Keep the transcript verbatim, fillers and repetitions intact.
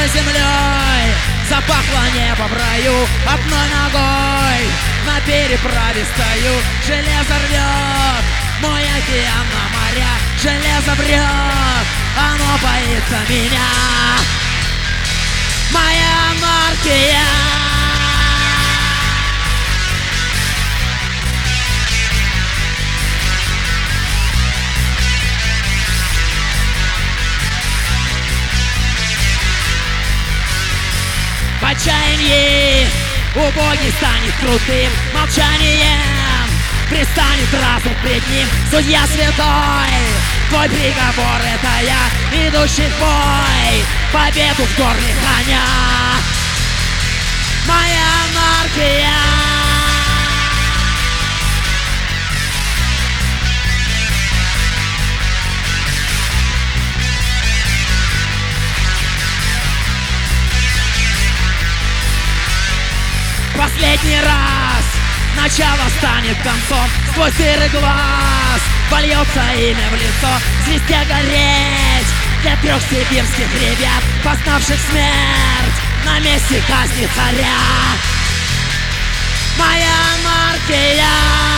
землей запахло небо в раю. Одной ногой на переправе стою. Железо рвет мой океан на моря. Железо врет, оно боится меня. Моя анархия. В отчаянии убогий станет крутым. Молчанием пристанет разум пред ним. Судья святой, твой приговор — это я, идущий в бой, победу в горле коня. Моя анархия. Последний раз начало станет концом. Сквозь серый глаз вольется имя в лицо. Звезде гореть для трех сибирских ребят, познавших смерть на месте казни царя. Моя анархия.